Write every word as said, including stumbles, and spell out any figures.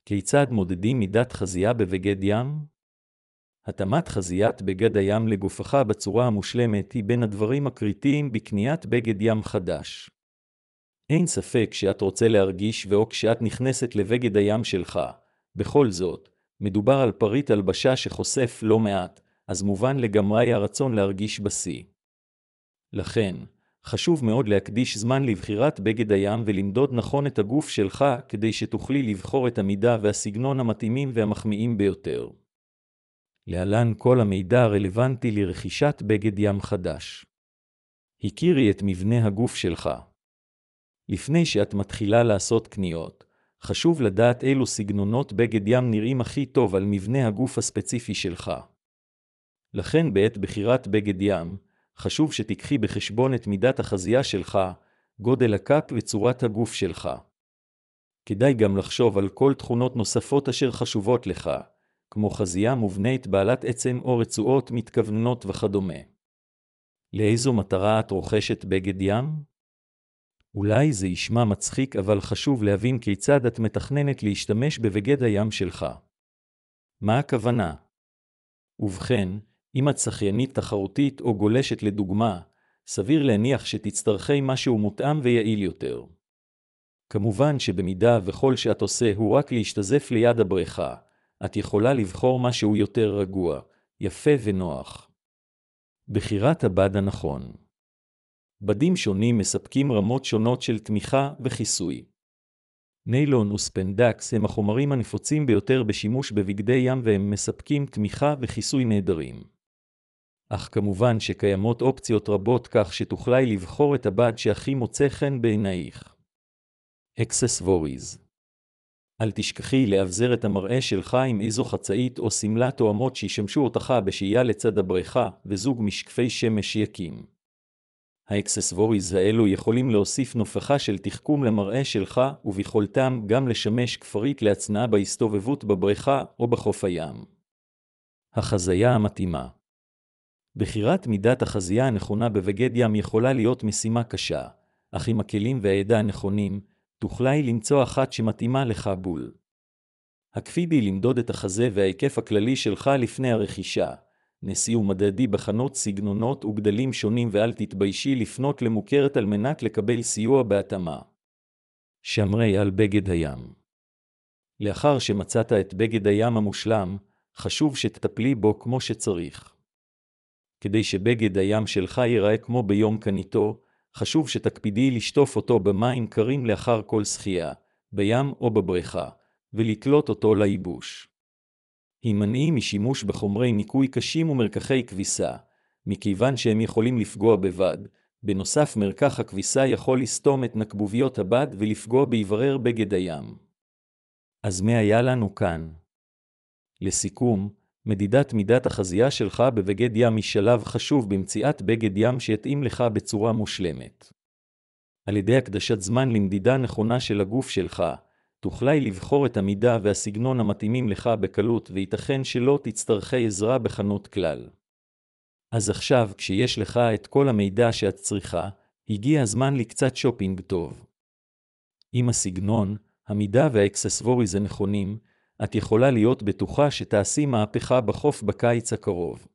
כיצד מודדים מידת חזייה בבגד ים? התאמת חזיית בגד הים לגופך בצורה המושלמת היא בין הדברים הקריטיים בקניית בגד ים חדש. אין ספק שאת רוצה להרגיש ואו כשאת נכנסת לבגד הים שלך. בכל זאת, מדובר על פריט הלבשה שחושף לא מעט, אז מובן לגמרי הרצון להרגיש בשיא. לכן, חשוב מאוד להקדיש זמן לבחירת בגד הים ולמדוד נכון את הגוף שלך כדי שתוכלי לבחור את המידה והסגנון המתאימים והמחמיאים ביותר. להלן כל המידע הרלוונטי לרכישת בגד ים חדש. הכירי את מבנה הגוף שלך. לפני שאת מתחילה לעשות קניות, חשוב לדעת אילו סגנונות בגד ים נראים הכי טוב על מבנה הגוף הספציפי שלך. לכן בעת בחירת בגד ים, חשוב שתיקחי בחשבון את מידת החזייה שלך, גודל הכף וצורת הגוף שלך. כדאי גם לחשוב על כל תכונות נוספות אשר חשובות לך, כמו חזייה מובנית בעלת עצם או רצועות מתכווננות וכדומה. לאיזו מטרה את רוכשת בגד ים? אולי זה ישמע מצחיק, אבל חשוב להבין כיצד את מתכננת להשתמש בבגד הים שלך. מה הכוונה? ובכן, אם את שחיינית תחרותית או גולשת לדוגמה, סביר להניח שתצטרכי משהו מותאם ויעיל יותר. כמובן שבמידה וכל שאת עושה הוא רק להשתזף ליד הבריכה, את יכולה לבחור משהו יותר רגוע, יפה ונוח. בחירת הבד הנכון. בדים שונים מספקים רמות שונות של תמיכה וכיסוי. ניילון וספנדקס הם החומרים הנפוצים ביותר בשימוש בבגדי ים והם מספקים תמיכה וכיסוי נהדרים. אך כמובן שקיימות אופציות רבות כך שתוכלי לבחור את הבד שהכי מוצא חן בעינייך. אקססווריז. אל תשכחי לאבזר את המראה שלך עם איזו חצאית או סמלה תואמות שישמשו אותך בשהייה לצד הבריכה וזוג משקפי שמש יקים. האקססווריז האלו יכולים להוסיף נופחה של תחכום למראה שלך וביכולתם גם לשמש כפרית להצנעה בהסתובבות בבריכה או בחוף הים. החזייה המתאימה. בחירת מידת החזייה הנכונה בבגד ים יכולה להיות משימה קשה, אך עם הכלים והידע הנכונים, תוכלי למצוא אחת שמתאימה לך בול. הקפידי למדוד את החזה וההיקף הכללי שלך לפני הרכישה. נסי ומדדי בחנות סגנונות וגדלים שונים ואל תתביישי לפנות למוכרת על מנת לקבל סיוע בהתאמה. שמרי על בגד הים. לאחר שמצאת את בגד הים המושלם, חשוב שתטפלי בו כמו שצריך. כדי שבגד הים שלך ייראה כמו ביום קניתו, חשוב שתקפידי לשטוף אותו במים קרים לאחר כל שחייה, בים או בבריכה, ולתלות אותו לייבוש. הימנעי משימוש בחומרי ניקוי קשים ומרקחי כביסה, מכיוון שהם יכולים לפגוע בבד. בנוסף, מרקח הכביסה יכול לסתום את נקבוביות הבד ולפגוע ביברר בגד הים. אז מה היה לנו כאן? לסיכום, מדידת מידת החזייה שלך בבגד ים היא שלב חשוב במציאת בגד ים שיתאים לך בצורה מושלמת. על ידי הקדשת זמן למדידה נכונה של הגוף שלך, תוכלי לבחור את המידה והסגנון המתאימים לך בקלות וייתכן שלא תצטרכי עזרה בחנות כלל. אז עכשיו, כשיש לך את כל המידע שאת צריכה, הגיע הזמן לקצת שופינג טוב. עם הסגנון, המידה והאקססווריז הנכונים, את יכולה להיות בטוחה שתעשי מהפכה בחוף בקיץ הקרוב.